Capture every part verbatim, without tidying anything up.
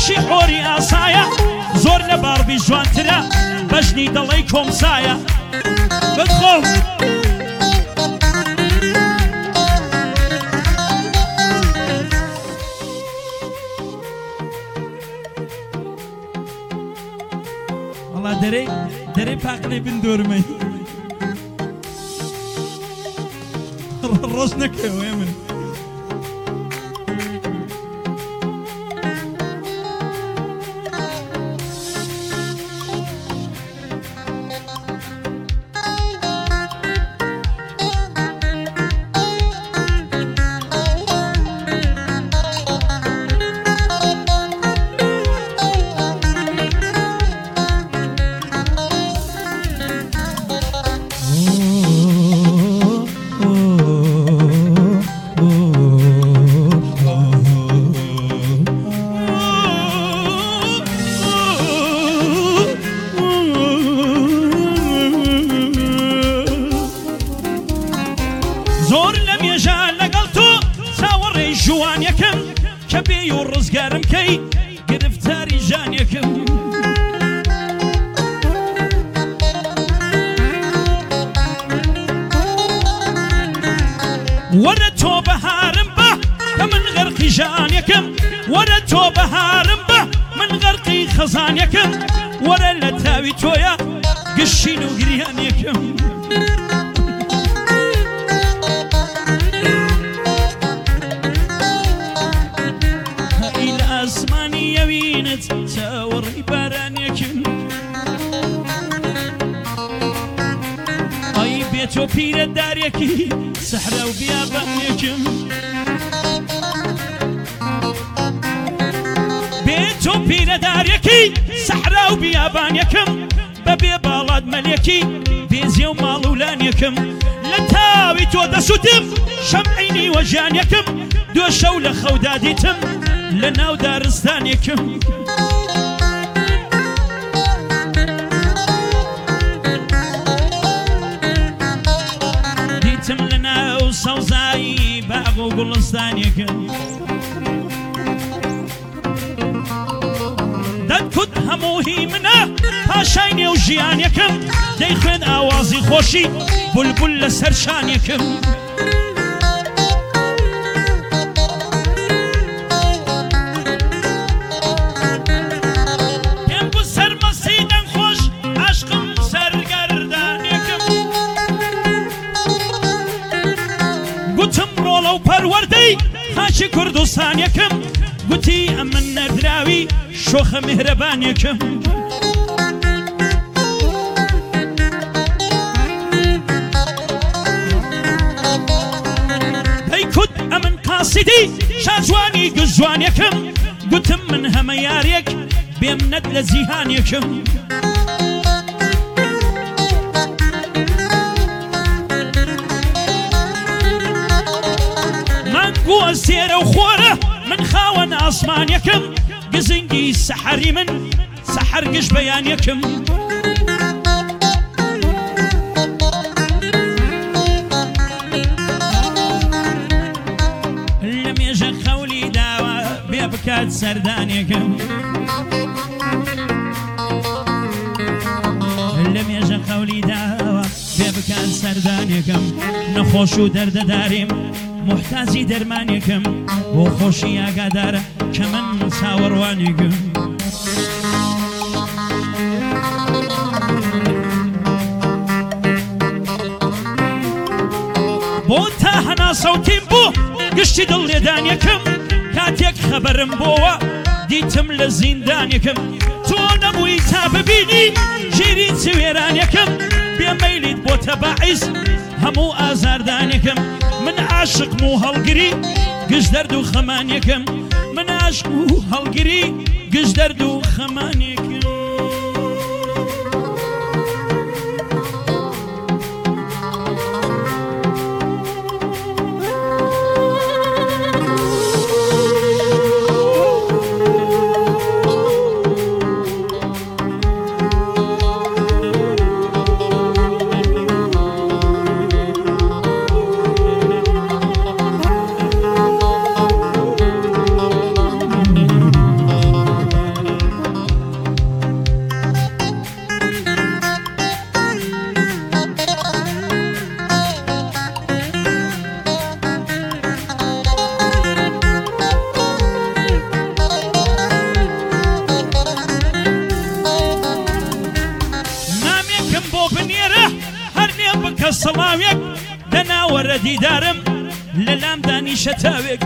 بەشی حۆری ئاسایە زۆر لە باربی جوانترە بەژنی دەڵی کۆمسایە بخۆم وەڵا دەرەی دەرەی پاقلەی بن دۆرمەی ڕۆژ نەکەوێ من زۆر لە مێژە لەگەڵ تۆ چاوەڕێی ژوانیەکەم کە بێ و ڕزگارم کەی گرفتاری ژانیەکەم وەرە تۆ بەهارم بە کە من غەرقی ژانیەکەم وەرە تۆ بەهارم بە من غەرقی خەزانیەکەم وەرە لە تاوی تۆیە گشتین و گریانیەکەم چاوەڕی بارانێکم ئەی بێتۆ پیرە دارێکی سەحرا و بیابانێکم بێتۆ پیرە دارێکی سەحرا و بیابانێکم بەبێ باڵات مەلێکی بێزیە و ماڵولانێکم لە تاوی تۆ دەسووتم شەمعینی وەژانێکم دۆ شەو لە خەودا دیتم لە ناو دارستانێکم دیتم لە ناو سەوزایی باغ و گوڵستانێکم دەتکوت هەمووهی منە پاشای نێو ژیانێکم دەیخوێن ئاوازی خۆشی بولبول لەسەر شانێکم پەروەردەی خاچی کوردستانێکم گوتی ئەمن نەردراوی شۆخە میهرەبانێکم دەیکوت ئەمن قاسیدی شاجوانی گزجوانێکم گوتم من هەمە یارێک بێمنەت لە جیهانێکم بووە سێرە و خۆرە من خاوەن ئاسمانێکم گزنگی سەحەری من سەحەر گشت بەیانێکم لە مێژە خەولی داوە بێ بکات سەردانێکم لە مێژە خەولی داوە بێ بکات سەردانێکم نەخۆش و دەردەداریم محتاجی دەرمانێکم بۆ خۆشی ئاگادارە کە من چاوەڕوانێکم بۆ تا هەناسەوتیم بوو گشتی دڵ لێدانێکم کاتێک خەبەرم بۆوە دیتم لە زیندانێکم تۆ نەبووی تا ببینی ژیری چوێرانێکم بێمەیلیت بۆتە باعیس هەموو ئازاردانێکم من عاشقم و هەڵگری گشت دەرد و خەمانێکم من عاشق و هەڵگری گشت دەرد و خەمانێکم سەڵاوێک لەناوەرە دیدارم لە لام دانیشە تاوێک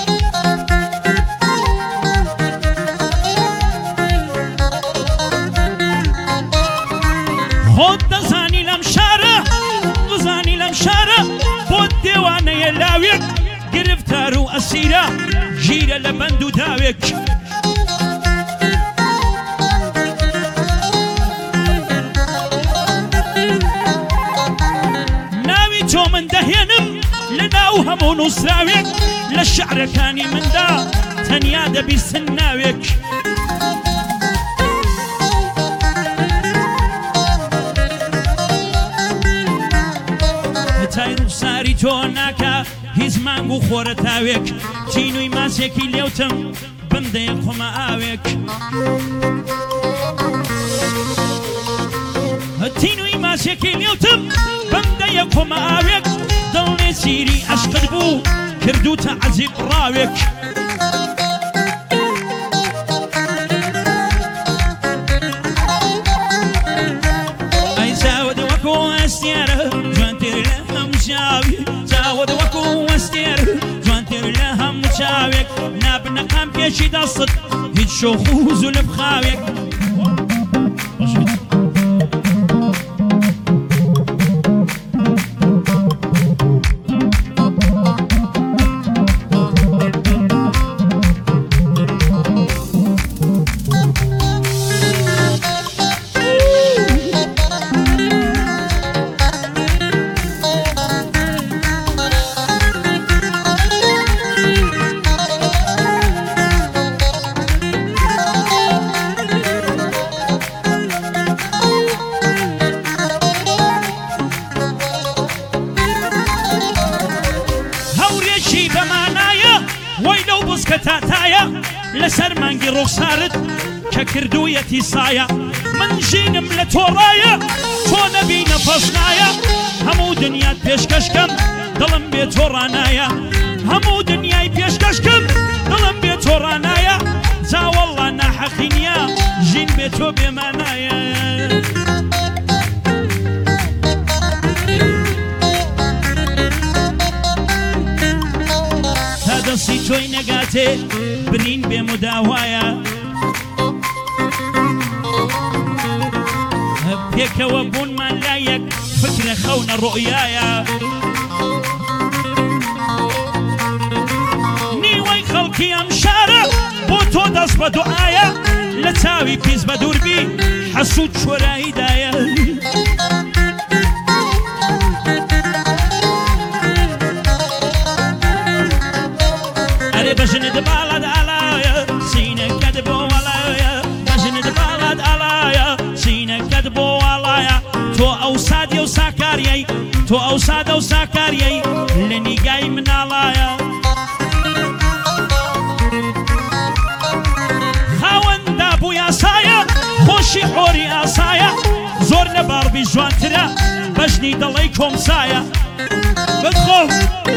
خۆت دەزانی لەم شارە بزانی لەم شارە بۆ دێوانەیە لاوێک گرفتار و ئەسیرە ژیرە لە بەند و داوێک ناوی تۆ من دەهێنم لە ناو هەموو نووسراوێک لە شعرەکانی مندا تەنیا دەبیستن ناوێک تای ڕووساری تۆ ناکە هیچ مانگ و خۆرە تاوێک تینووی ماسێکی لێوتم بمدەیە خۆمە ئاوێک تینووی ماسێکی لێوتم بمدەیە خۆمە ئاوێک دڵێ سیری عەشقت بوو کردوتە عەزیب ڕاوێک ئەی چاوت وەکو ئەستێرە جوانتر لە هەموو چاوی چاوت وەکو ئەستێرە جوانتر لە هەموو چاوێک نابنەقام پێشی دەست هیچ شۆخ و زولف خاوێک لەسەر مانگی ڕوخسارت کە کردوویەتی سایە من ژینم لە تۆڕایە تۆ نەبینە پەسنایە هەموو دنیات پێشکەشکەم دڵم بێ تۆڕانایە هەموو دنیای پێشکەشکەم دڵم بێ تۆڕانایە جاوەڵڵا ناحەقی نییە ژین بێ تۆ بێمانایە تا دەستی تۆی نەگاتێ برین بێم و داوایە پێکەوە بوونمان لایەک فکرە خەونە ڕۆیایە نیوەی خەڵکی ئەم شارە بۆ تۆ دەست بە دوعایە لە چاوی پیس بە دووربی حەسوود شۆراییدایە ئەرێ بەژنت باڵات ئالایە سینەکەت بۆ وەڵایە بەژنت باڵات ئالایە سینەکەت بۆ وەڵایە تۆ ئەو سادی و ساکاریەی تۆ ئەو سادە و ساکاریەی لە نیگای مناڵایە خاوەندا بوو یاسایە خۆشی حۆری ئاسایە زۆر لە باڕبی جوانترە بەژنی دەڵێی کۆمسایە بخۆم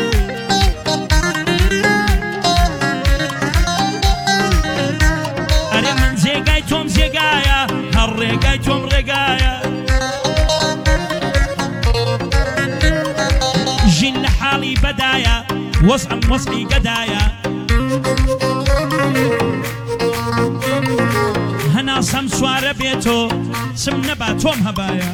تۆم جێگایە هەر ڕێگای تۆم ڕێگایە ژین لە حاڵی بەدایە وەزعم وەزعی گەدایە هەناسەم سوارە بێتۆ سم نەبا تۆم هەبایە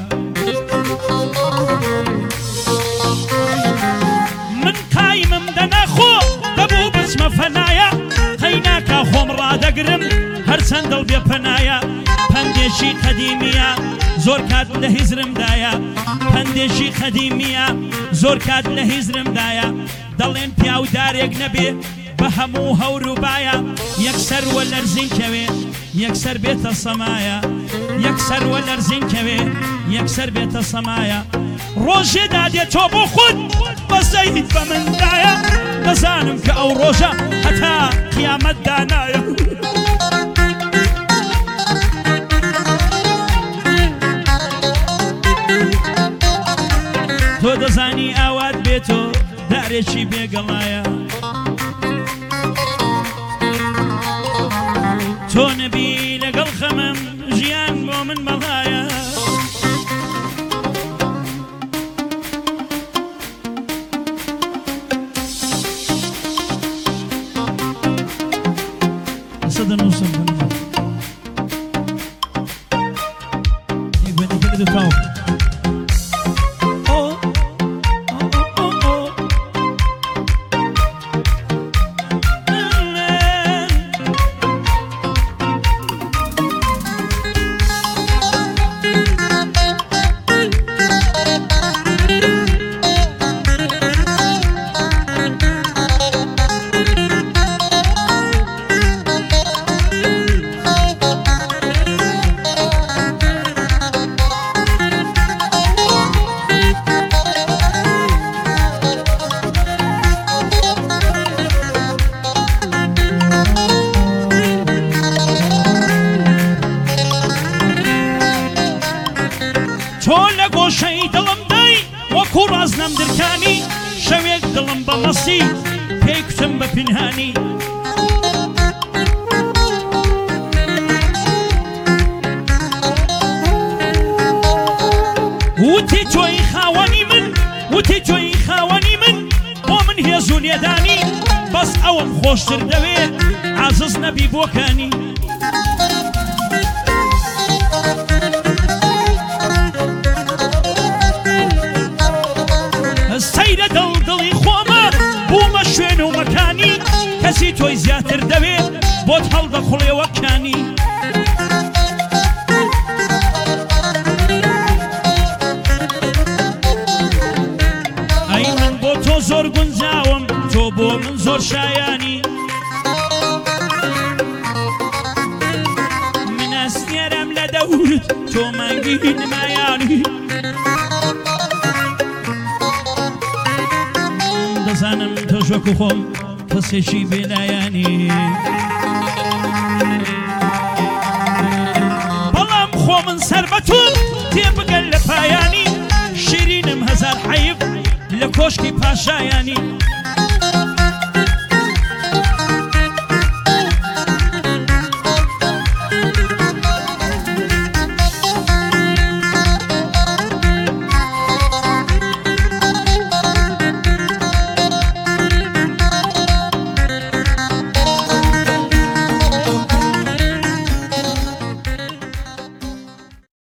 من قایمم دەناخۆ دەبوو بچمە فەنایە قەیناکە خۆم ڕادەگرم هەرچەند دڵ بێ پەنایە پەندێشی قەدیمیە زۆر کات لە هیزرمدایە پەندێشی قەدیمیە زۆر کات لە هیزرمدایە دەڵێن پیاودارێک نەبێ بە هەموو هەور و بایە یەکسەر وە لەرزین کەوێ یەکسەر بێتە سەمایە یەکسەر وە لەرزین کەوێ یەکسەر بێتە سەمایە ڕۆژێ دادێتۆ بۆ خود بەزەیت بە مندایە دەزانم کە ئەو ڕۆژە هەتا قیامەت دانایە تۆ دەزانی ئاوات بێتۆ دارێکی بێگەڵایە تۆ نەبی لەگەڵ خەمم ژیان بۆ من بەڵایە مەکانی شەوێک دڵم بە مەسی پێی کوتم بە پینهانی وتی تۆی خاوەنی من وتی تۆی خاوەنی من بۆ من هێز و لێدانی بەس ئەوم خۆشتر دەوێت عازز نەبی بۆکانی سەیرە دڵ دڵی خۆمە بوومە شوێن و مەکانی کەسی تۆی زیاتر دەوێت بۆت هەڵدەخوڵێوە کانی ئەی من بۆ تۆ زۆر گونجاوم تۆ بۆ من زۆر شایانی من ئەستێرەم لە دەورت تۆ مانگی نمایانی دەزانم تۆ ژۆک و خۆم کەسێکی بێلایانی بەڵام خۆ من سەر بە تۆ تێبگەن لە پایانی شیرینم هەزار حەیف لە کۆشکی پاشایانی